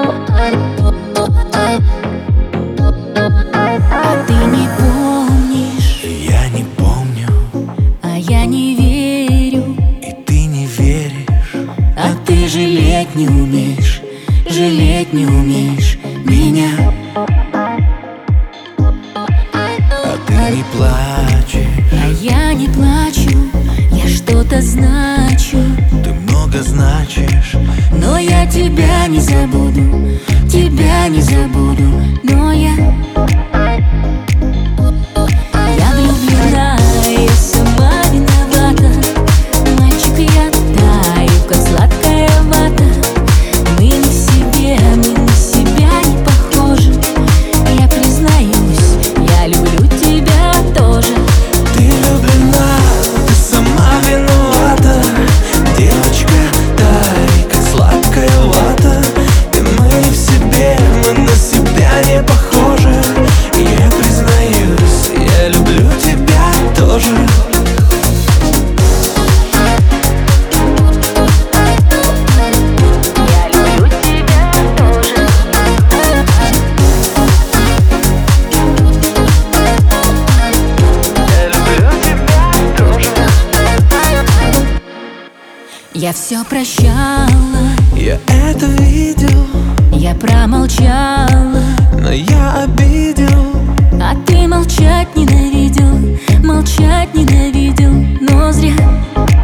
А ты не помнишь, Я не помню, а я не верю. и ты не веришь. А ты жалеть не умеешь, жалеть не умеешь меня. А ты не плачешь, А я не плачу, я что-то значу. ты много значишь. Но я тебя не забуду, тебя не забуду. Но я влюблена, я сама виновата. Мальчик, я таю, как сладкая вата. Мы не в себе, мы на себя не похожи. Я признаюсь, я люблю тебя тоже. Ты влюблена, ты сама виновата. Девочка, тай, как сладкая вата. И мы не в себе, мы на себя не похожи. И я признаюсь, я люблю тебя тоже. Я люблю тебя тоже. Я люблю тебя тоже. Я все прощала, Я это видел, я промолчала. но я обидел. А ты молчать ненавидел, молчать ненавидел. Но зря